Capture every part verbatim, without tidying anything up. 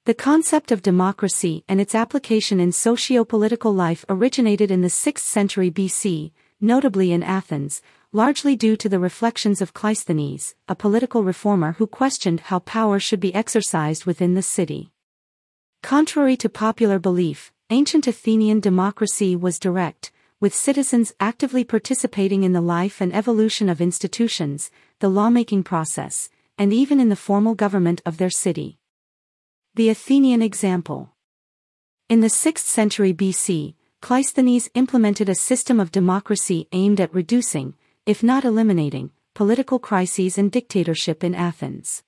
The concept of democracy and its application in socio-political life originated in the sixth century B C, notably in Athens, largely due to the reflections of Cleisthenes, a political reformer who questioned how power should be exercised within the city. Contrary to popular belief, ancient Athenian democracy was direct, with citizens actively participating in the life and evolution of institutions, the lawmaking process, and even in the formal government of their city. The Athenian example. In the sixth century B C, Cleisthenes implemented a system of democracy aimed at reducing, if not eliminating, political crises and dictatorship in Athens.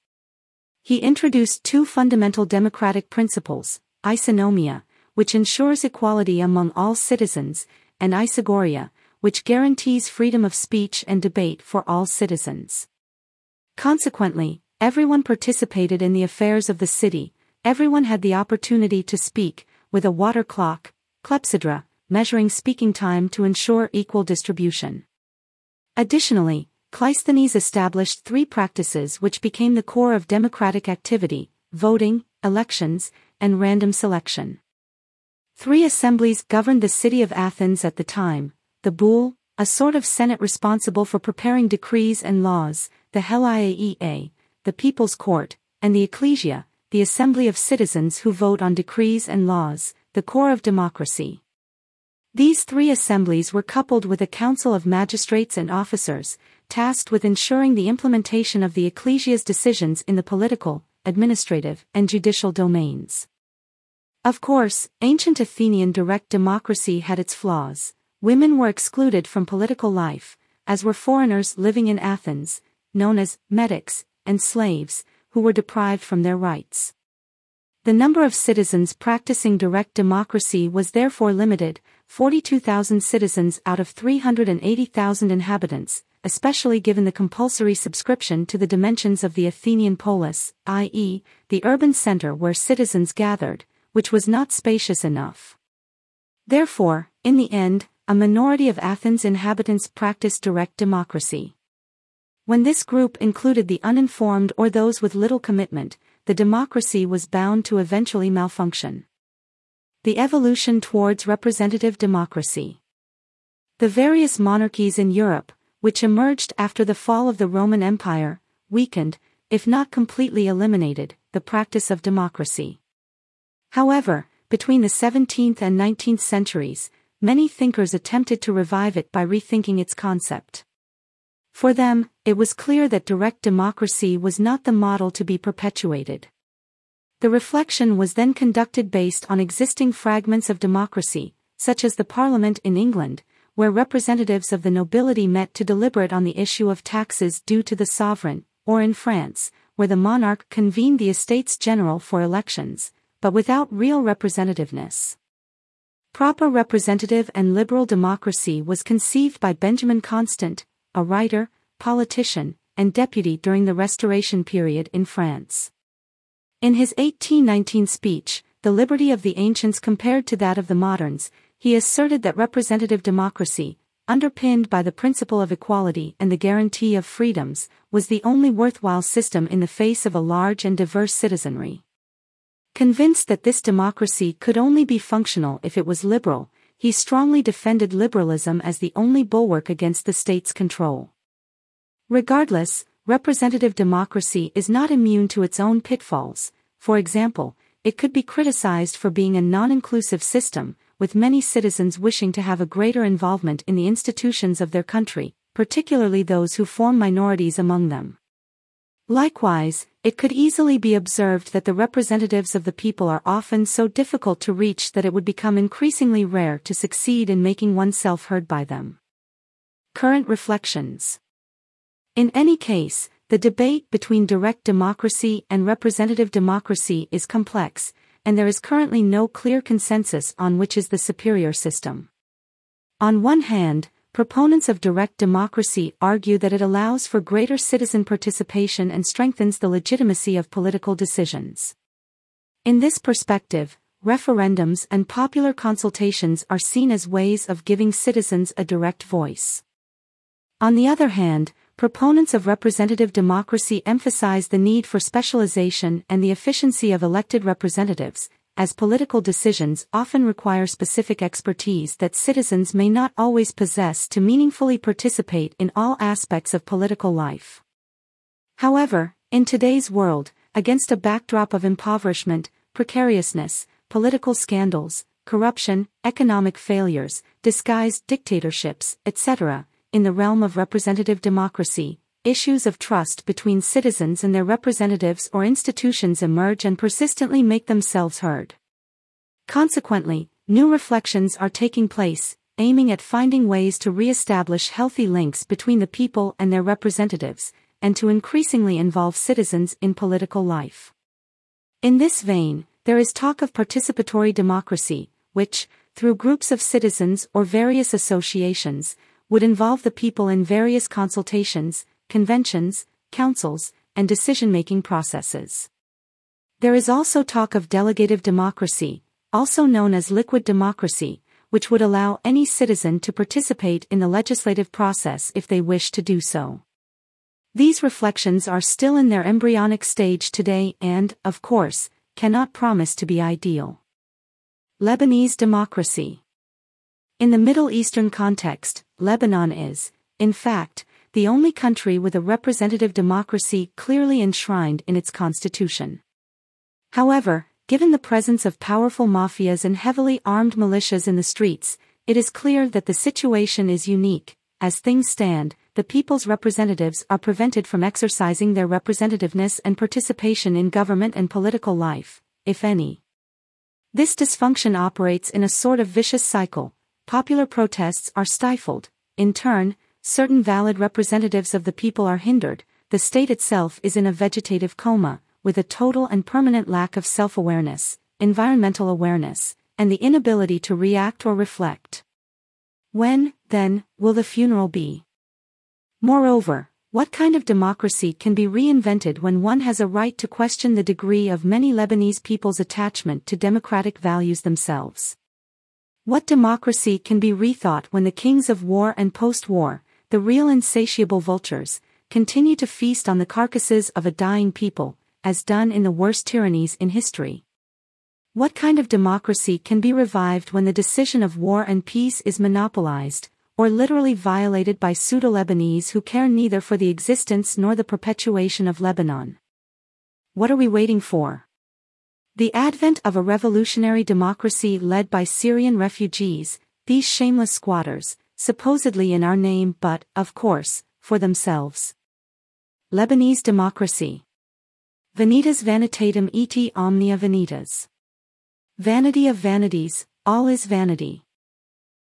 He introduced two fundamental democratic principles, isonomia, which ensures equality among all citizens, and isagoria, which guarantees freedom of speech and debate for all citizens. Consequently, everyone participated in the affairs of the city, everyone had the opportunity to speak, with a water clock, clepsydra, measuring speaking time to ensure equal distribution. Additionally, Cleisthenes established three practices which became the core of democratic activity: voting, elections, and random selection. Three assemblies governed the city of Athens at the time: the Boule, a sort of senate responsible for preparing decrees and laws, the Heliaea, the People's Court, and the Ecclesia, the assembly of citizens who vote on decrees and laws, the core of democracy. These three assemblies were coupled with a council of magistrates and officers, tasked with ensuring the implementation of the ecclesia's decisions in the political, administrative, and judicial domains. Of course, ancient Athenian direct democracy had its flaws. Women were excluded from political life, as were foreigners living in Athens, known as metics, and slaves, who were deprived from their rights. The number of citizens practicing direct democracy was therefore limited, forty-two thousand citizens out of three hundred eighty thousand inhabitants, especially given the compulsory subscription to the dimensions of the Athenian polis, that is, the urban center where citizens gathered, which was not spacious enough. Therefore, in the end, a minority of Athens inhabitants practiced direct democracy. When this group included the uninformed or those with little commitment, the democracy was bound to eventually malfunction. The evolution towards representative democracy. The various monarchies in Europe, which emerged after the fall of the Roman Empire, weakened, if not completely eliminated, the practice of democracy. However, between the seventeenth and nineteenth centuries, many thinkers attempted to revive it by rethinking its concept. For them, it was clear that direct democracy was not the model to be perpetuated. The reflection was then conducted based on existing fragments of democracy, such as the Parliament in England, where representatives of the nobility met to deliberate on the issue of taxes due to the sovereign, or in France, where the monarch convened the Estates General for elections, but without real representativeness. Proper representative and liberal democracy was conceived by Benjamin Constant, a writer, politician, and deputy during the Restoration period in France. In his eighteen nineteen speech, The Liberty of the Ancients Compared to That of the Moderns, he asserted that representative democracy, underpinned by the principle of equality and the guarantee of freedoms, was the only worthwhile system in the face of a large and diverse citizenry. Convinced that this democracy could only be functional if it was liberal, he strongly defended liberalism as the only bulwark against the state's control. Regardless, representative democracy is not immune to its own pitfalls. For example, it could be criticized for being a non-inclusive system, with many citizens wishing to have a greater involvement in the institutions of their country, particularly those who form minorities among them. Likewise, it could easily be observed that the representatives of the people are often so difficult to reach that it would become increasingly rare to succeed in making oneself heard by them. Current reflections. In any case, the debate between direct democracy and representative democracy is complex, and there is currently no clear consensus on which is the superior system. On one hand, proponents of direct democracy argue that it allows for greater citizen participation and strengthens the legitimacy of political decisions. In this perspective, referendums and popular consultations are seen as ways of giving citizens a direct voice. On the other hand, Proponents of representative democracy emphasize the need for specialization and the efficiency of elected representatives, as political decisions often require specific expertise that citizens may not always possess to meaningfully participate in all aspects of political life. However, in today's world, against a backdrop of impoverishment, precariousness, political scandals, corruption, economic failures, disguised dictatorships, et cetera, in the realm of representative democracy, issues of trust between citizens and their representatives or institutions emerge and persistently make themselves heard. Consequently, new reflections are taking place, aiming at finding ways to re-establish healthy links between the people and their representatives, and to increasingly involve citizens in political life. In this vein, there is talk of participatory democracy, which, through groups of citizens or various associations, would involve the people in various consultations, conventions, councils, and decision-making processes. There is also talk of delegative democracy, also known as liquid democracy, which would allow any citizen to participate in the legislative process if they wish to do so. These reflections are still in their embryonic stage today and, of course, cannot promise to be ideal. Lebanese democracy. In the Middle Eastern context, Lebanon is, in fact, the only country with a representative democracy clearly enshrined in its constitution. However, given the presence of powerful mafias and heavily armed militias in the streets, it is clear that the situation is unique. As things stand, the people's representatives are prevented from exercising their representativeness and participation in government and political life, if any. This dysfunction operates in a sort of vicious cycle. Popular protests are stifled. In turn, certain valid representatives of the people are hindered. The state itself is in a vegetative coma, with a total and permanent lack of self-awareness, environmental awareness, and the inability to react or reflect. When, then, will the funeral be? Moreover, what kind of democracy can be reinvented when one has a right to question the degree of many Lebanese people's attachment to democratic values themselves? What democracy can be rethought when the kings of war and post-war, the real insatiable vultures, continue to feast on the carcasses of a dying people, as done in the worst tyrannies in history? What kind of democracy can be revived when the decision of war and peace is monopolized, or literally violated by pseudo-Lebanese who care neither for the existence nor the perpetuation of Lebanon? What are we waiting for? The advent of a revolutionary democracy led by Syrian refugees, these shameless squatters, supposedly in our name but, of course, for themselves. Lebanese democracy. Vanitas vanitatum et omnia vanitas. Vanity of vanities, all is vanity.